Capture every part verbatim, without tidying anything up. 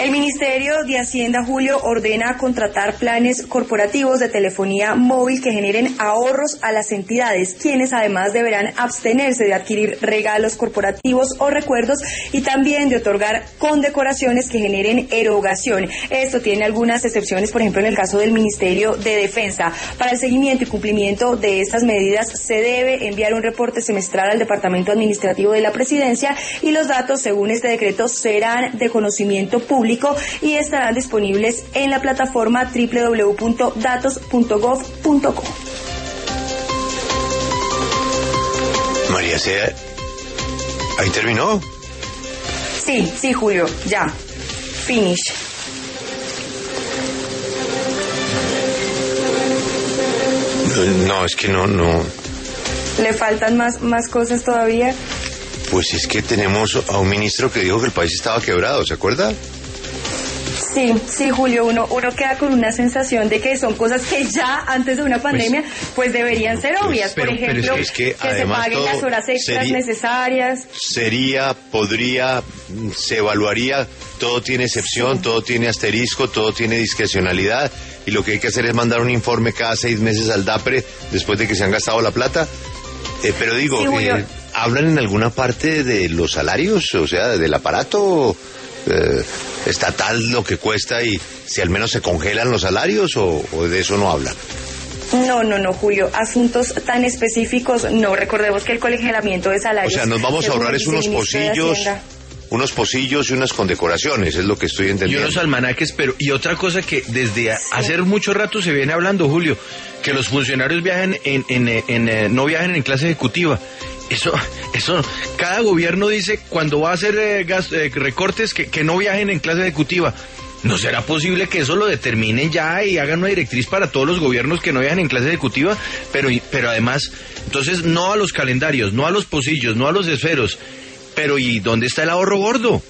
El Ministerio de Hacienda, Julio, ordena contratar planes corporativos de telefonía móvil que generen ahorros a las entidades, quienes además deberán abstenerse de adquirir regalos corporativos o recuerdos y también de otorgar condecoraciones que generen erogación. Esto tiene algunas excepciones, por ejemplo, en el caso del Ministerio de Defensa. Para el seguimiento y cumplimiento de estas medidas se debe enviar un reporte semestral al Departamento Administrativo de la Presidencia y los datos, según este decreto, serán de conocimiento público y estarán disponibles en la plataforma doble u doble u doble u punto datos punto gov punto co. María C., ¿ahí terminó? Sí, sí, Julio, ya. Finish. No, es que no, no. ¿Le faltan más, más cosas todavía? Pues es que tenemos a un ministro que dijo que el país estaba quebrado, ¿se acuerda? Sí, sí, Julio, uno, uno queda con una sensación de que son cosas que ya antes de una pandemia pues, pues deberían ser obvias. Pues, pero, por ejemplo, pero es que, que se paguen las horas extras sería, necesarias. Sería, podría, se evaluaría, todo tiene excepción, sí. Todo tiene asterisco, todo tiene discrecionalidad y lo que hay que hacer es mandar un informe cada seis meses al DAPRE después de que se han gastado la plata. Eh, pero digo, sí, eh, ¿hablan en alguna parte de los salarios, o sea, del aparato eh, estatal, lo que cuesta y si al menos se congelan los salarios o, o de eso no hablan? No, no, no, Julio, asuntos tan específicos, no, recordemos que el congelamiento de salarios... O sea, nos vamos a ahorrar es unos pocillos, unos pocillos y unas condecoraciones, es lo que estoy entendiendo. Y unos almanaques, pero, y otra cosa que desde sí. hace mucho rato se viene hablando, Julio, que los funcionarios viajen en, en, en, en, en no viajen en clase ejecutiva. Eso, eso, cada gobierno dice cuando va a hacer eh, gas, eh, recortes que, que no viajen en clase ejecutiva. ¿No será posible que eso lo determinen ya y hagan una directriz para todos los gobiernos que no viajan en clase ejecutiva? Pero, pero además, entonces no a los calendarios, no a los pocillos, no a los esferos. Pero ¿y dónde está el ahorro gordo?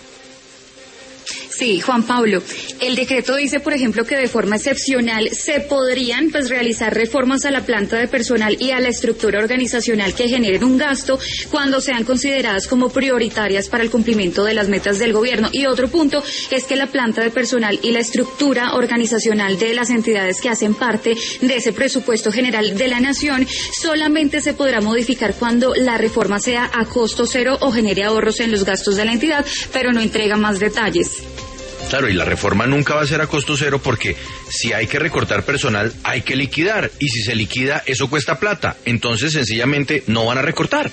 Sí, Juan Pablo, el decreto dice, por ejemplo, que de forma excepcional se podrían pues realizar reformas a la planta de personal y a la estructura organizacional que generen un gasto cuando sean consideradas como prioritarias para el cumplimiento de las metas del gobierno. Y otro punto es que la planta de personal y la estructura organizacional de las entidades que hacen parte de ese presupuesto general de la nación solamente se podrá modificar cuando la reforma sea a costo cero o genere ahorros en los gastos de la entidad, pero no entrega más detalles. Claro, y la reforma nunca va a ser a costo cero porque si hay que recortar personal, hay que liquidar. Y si se liquida, eso cuesta plata. Entonces, sencillamente, no van a recortar.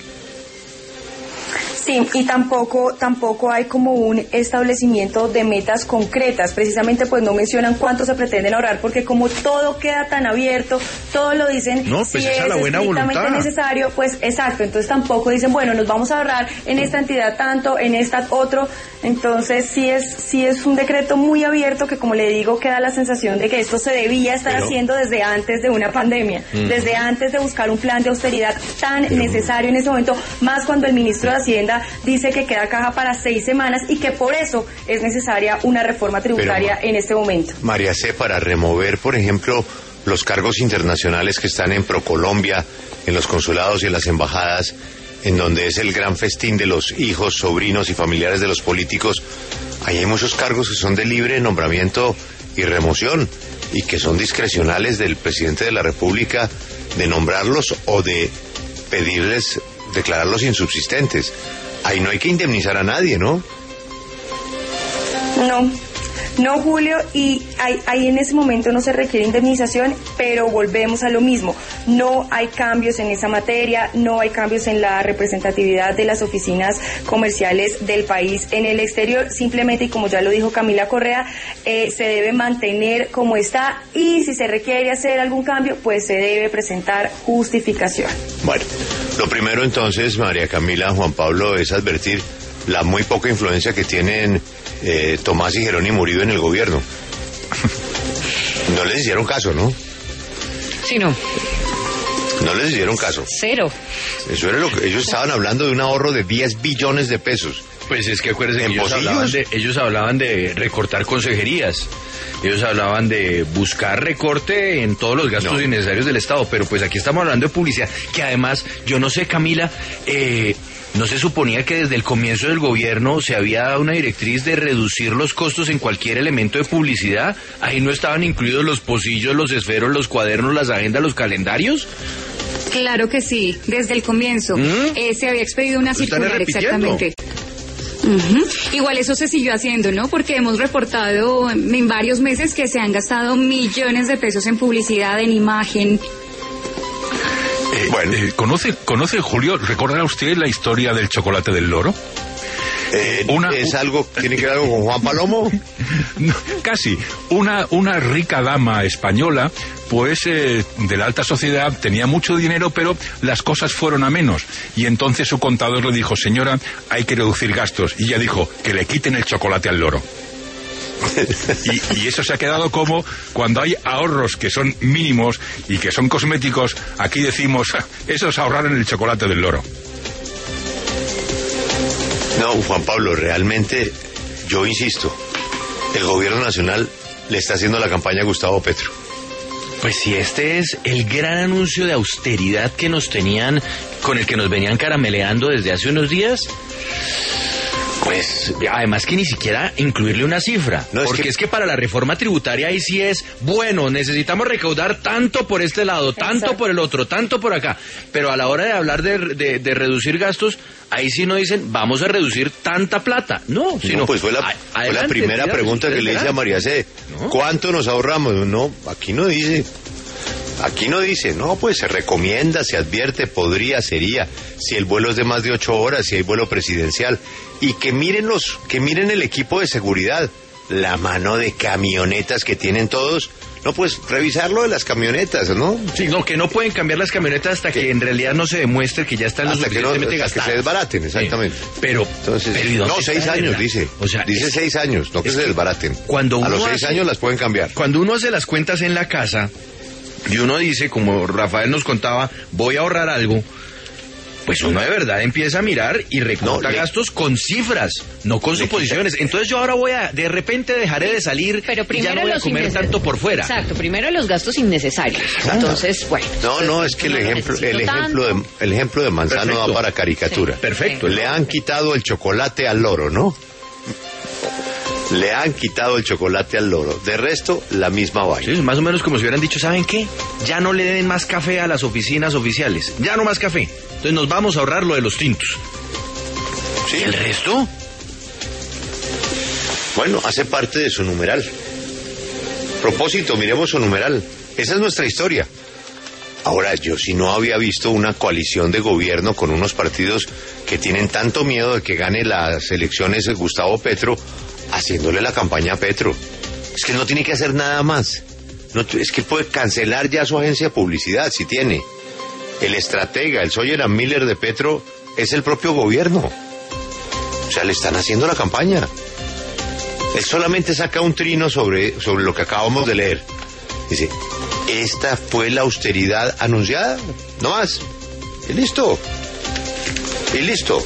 Sí, y tampoco tampoco hay como un establecimiento de metas concretas. Precisamente, pues no mencionan cuánto se pretenden ahorrar, porque como todo queda tan abierto, todo lo dicen, no, pues si esa es la buena estrictamente voluntad. necesario, pues exacto. Entonces tampoco dicen, bueno, nos vamos a ahorrar en esta entidad tanto, en esta otro. Entonces sí es sí es un decreto muy abierto que, como le digo, queda la sensación de que esto se debía estar pero, haciendo desde antes de una pandemia, uh-huh. desde antes de buscar un plan de austeridad tan pero, necesario en ese momento, más cuando el ministro de Hacienda dice que queda caja para seis semanas y que por eso es necesaria una reforma tributaria pero, en este momento. María C., para remover, por ejemplo, los cargos internacionales que están en Procolombia, en los consulados y en las embajadas, en donde es el gran festín de los hijos, sobrinos y familiares de los políticos, ahí hay muchos cargos que son de libre nombramiento y remoción y que son discrecionales del presidente de la República de nombrarlos o de pedirles, declararlos insubsistentes. Ahí no hay que indemnizar a nadie, ¿no? No, no, Julio, y ahí, ahí en ese momento no se requiere indemnización, pero volvemos a lo mismo. No hay cambios en esa materia, no hay cambios en la representatividad de las oficinas comerciales del país en el exterior. Simplemente, y como ya lo dijo Camila Correa, eh, se debe mantener como está y si se requiere hacer algún cambio, pues se debe presentar justificación. Bueno, lo primero entonces, María Camila, Juan Pablo, es advertir la muy poca influencia que tienen eh, Tomás y Jerónimo Uribe en el gobierno. No les hicieron caso, ¿no? Sí, no. No les hicieron caso. Cero. Eso era lo que ellos estaban hablando, de un ahorro de diez billones de pesos. Pues es que acuérdense que ellos hablaban, de, ellos hablaban de recortar consejerías. Ellos hablaban de buscar recorte en todos los gastos no. innecesarios del Estado, pero pues aquí estamos hablando de publicidad, que además, yo no sé, Camila, eh, ¿no se suponía que desde el comienzo del gobierno se había dado una directriz de reducir los costos en cualquier elemento de publicidad? Ahí no estaban incluidos los pocillos, los esferos, los cuadernos, las agendas, los calendarios. Claro que sí, desde el comienzo. ¿Mm? Eh, se había expedido una circular, exactamente. Uh-huh. Igual eso se siguió haciendo, ¿no? Porque hemos reportado en varios meses que se han gastado millones de pesos en publicidad, en imagen. Eh, bueno, eh, ¿conoce, conoce, Julio, recordará usted la historia del chocolate del loro? Eh, una, ¿Es algo, tiene que ver algo con Juan Palomo? No, casi. Una, una rica dama española, pues eh, de la alta sociedad, tenía mucho dinero, pero las cosas fueron a menos. Y entonces su contador le dijo, señora, hay que reducir gastos. Y ella dijo, que le quiten el chocolate al loro. Y, y eso se ha quedado como cuando hay ahorros que son mínimos y que son cosméticos, aquí decimos, eso es ahorrar en el chocolate del loro. No, Juan Pablo, realmente, yo insisto, el gobierno nacional le está haciendo la campaña a Gustavo Petro. Pues si este es el gran anuncio de austeridad que nos tenían, con el que nos venían carameleando desde hace unos días, pues además que ni siquiera incluirle una cifra, no, es porque que... es que para la reforma tributaria ahí sí es, bueno, necesitamos recaudar tanto por este lado, tanto Exacto. por el otro, tanto por acá, pero a la hora de hablar de, de, de reducir gastos, ahí sí no dicen, vamos a reducir tanta plata, no, sino... No, pues fue la, a, fue la primera pregunta que le hice a María C. ¿No? ¿Cuánto nos ahorramos? No, aquí no dice... Aquí no dice, no, pues se recomienda, se advierte, podría, sería, si el vuelo es de más de ocho horas, si hay vuelo presidencial, y que miren los, que miren el equipo de seguridad, la mano de camionetas que tienen todos, no, pues revisar lo de las camionetas, ¿no? Sí, no, que no pueden cambiar las camionetas hasta que, que en realidad no se demuestre que ya están lo suficientemente no, gastadas. Que se desbaraten, exactamente. Sí, pero, Entonces, pero no, seis años, verdad? dice, o sea, dice es, seis años, no que se desbaraten. Cuando uno a los seis hace, años las pueden cambiar. Cuando uno hace las cuentas en la casa, y uno dice, como Rafael nos contaba, voy a ahorrar algo, pues uno de verdad empieza a mirar y recorta no, gastos con cifras, no con suposiciones. Entonces yo ahora voy a, de repente dejaré de salir Pero y ya no voy a comer tanto por fuera. Exacto, primero los gastos innecesarios. Exacto. Entonces, bueno. No, no, es que el ejemplo, el ejemplo de, el ejemplo de Manzano perfecto. da para caricatura. Sí, perfecto. Le han quitado el chocolate al loro, ¿no? Le han quitado el chocolate al loro. De resto, la misma vaina. Sí, más o menos como si hubieran dicho, ¿saben qué? Ya no le den más café a las oficinas oficiales. Ya no más café. Entonces nos vamos a ahorrar lo de los tintos. Sí. ¿Y el resto? Bueno, hace parte de su numeral. Propósito, miremos su numeral. Esa es nuestra historia. Ahora, yo si no había visto una coalición de gobierno con unos partidos que tienen tanto miedo de que gane las elecciones de Gustavo Petro, haciéndole la campaña a Petro. Es que no tiene que hacer nada más. No, es que puede cancelar ya su agencia de publicidad, si tiene. El estratega, el Sawyer and Miller de Petro, es el propio gobierno. O sea, le están haciendo la campaña. Él solamente saca un trino sobre, sobre lo que acabamos de leer. Dice, esta fue la austeridad anunciada, no más. Y listo. Y listo.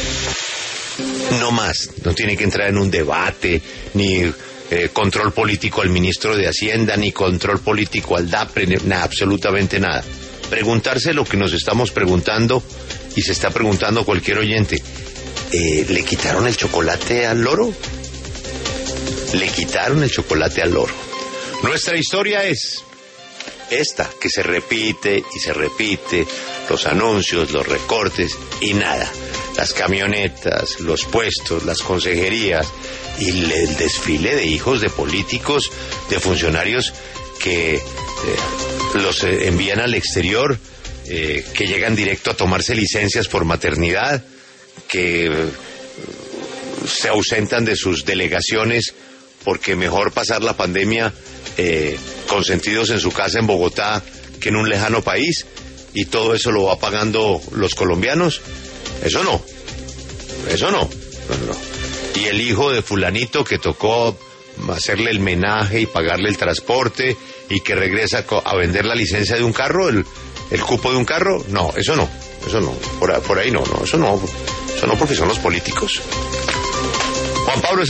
No más, no tiene que entrar en un debate, ni eh, control político al ministro de Hacienda, ni control político al DAPRE, ni, nada, absolutamente nada. Preguntarse lo que nos estamos preguntando y se está preguntando cualquier oyente. Eh, ¿Le quitaron el chocolate al loro? Le quitaron el chocolate al loro. Nuestra historia es esta, que se repite y se repite, los anuncios, los recortes y nada. Las camionetas, los puestos, las consejerías y el desfile de hijos de políticos, de funcionarios que eh, los eh, envían al exterior, eh, que llegan directo a tomarse licencias por maternidad, que eh, se ausentan de sus delegaciones porque mejor pasar la pandemia eh, consentidos en su casa en Bogotá que en un lejano país, y todo eso lo va pagando los colombianos. Eso no, eso no, no, no. Y el hijo de fulanito que tocó hacerle el menaje y pagarle el transporte y que regresa a vender la licencia de un carro, el, el cupo de un carro, no, eso no, eso no, por, por ahí no, no, eso no, eso no porque son los políticos. Juan Pablo